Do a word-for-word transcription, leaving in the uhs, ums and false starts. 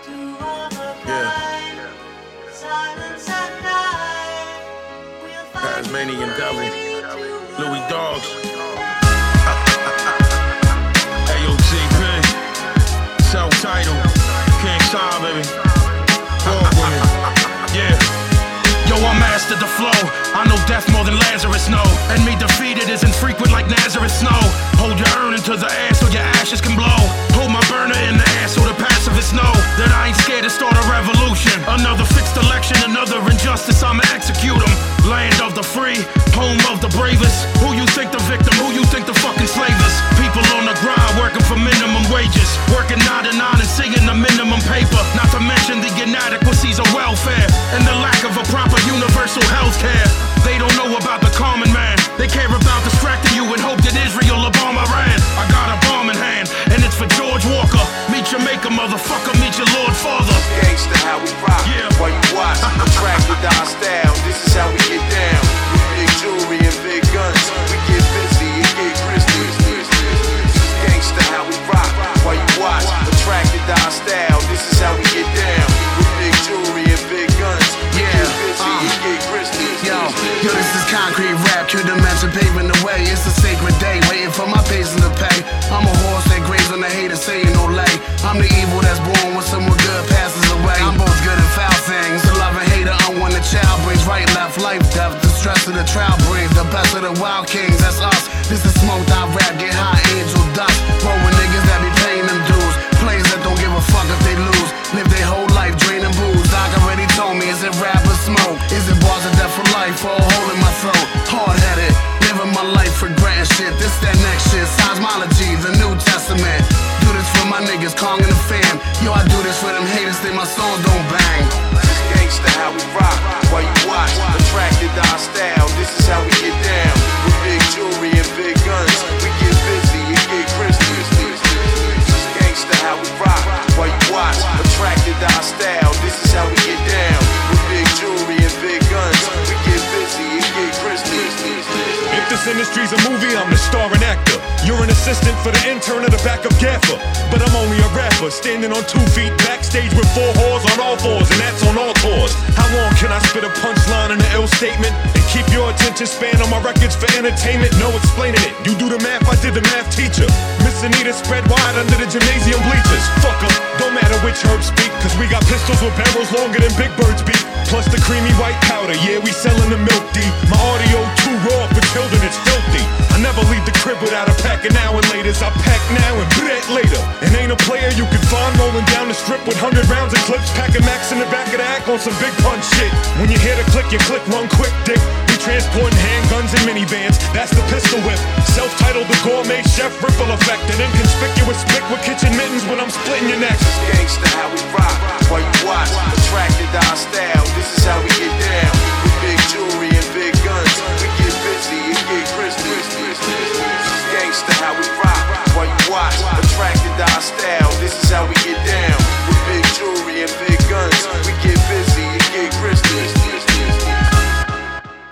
Yeah. Tasmanian Devil, Louis Dogs, A O T P, self-titled, King Saw, baby, War with me, yeah. Yo, I mastered the flow. I know death more than Lazarus know. And me defeated is infrequent like Nazareth snow. Hold your urn into the air so your ashes can blow. Hold my burner in the air so the pacifists know that I ain't scared to start a revolution. Another fixed election, another injustice, I'ma execute them. Land of the free, home of the bravest. Who you think the victim, who you think the fucking slave is? People on the grind working for minimum wages, working nine to nine and seeing the minimum paper. Not to mention the inadequacies of welfare and the lack of a proper universal health care. They don't know about the common man. They care about distracting you and hope that Israel or bomb Iran. I got a bomb in hand, and it's for George Walker. Meet your maker, motherfucker, meet your Lord Father. Gangsta, how we rock, yeah. While you watch, attracted to our style. This is how we get down. With big jewelry and big guns, we get busy and get crispy. Gangsta, how we rock, while you watch, attracted to our style. This is how we get down. With big jewelry and big guns, we yeah. get busy uh. and get crispy. Yo, yo, this is concrete rap, Q dimension paving the way. It's a sacred day, waiting for my patient to pay. I'm a horse that graze on the haters saying no lay. I'm the evil that's born when someone good passes away. I'm both good and foul things. The love and hater, unwanted the child brings right, left, life, death. The stress of the trial brings the best of the wild kings. That's us. This is smoked out rap, get high, angel dust. Roll with niggas that be paying them dues. Players that don't give a fuck if they lose. Live their whole life draining booze. Doc already told me, is it rap or smoke? Is it bars of death for life or a hole in my throat? Hard-headed, living my life regretting shit. This that next shit, seismology, the New Testament. Do this for my niggas, Kong and the fam. Yo, I do this for them haters, think my song don't bang. This is gangsta, how we rock, while you watch, attracted to our style. This is how we get down. With big jewelry and big guns, we get busy and get crispy. This is gangsta, how we rock, while you watch, attracted to our style. This is how we get down. With big jewelry and big guns, we get busy and get crispy. If this industry's a movie, I'm the star and actor. You're an assistant for the intern or the backup gaffer. But I'm only a rapper, standing on two feet, backstage with four whores on all fours, and that's on all tours. How long can I spit a punchline in an ill statement and keep your attention span on my records for entertainment? No explaining it. You do the math, I did the math teacher. Miss Anita spread wide under the gymnasium bleachers. Fuck 'em, don't matter which herb speak, cause we got pistols with barrels longer than Big Bird's beak. Plus the creamy white powder, yeah, we sellin' the milk D. My audio too raw for children, it's filthy. I never leave the crib without a pack of now and laters. I pack now and bret later. And ain't a player you can find rolling down the strip with hundred rounds of clips, packing max in the back of the act on some big punch shit. When you hear the click, you click, run quick, dick. We transporting handguns and minivans, that's the pistol whip. Self-titled the gourmet chef, ripple effect. An inconspicuous spick with kitchen mittens when I'm splitting your neck. This gangsta, how we rock, while you watch, attracted to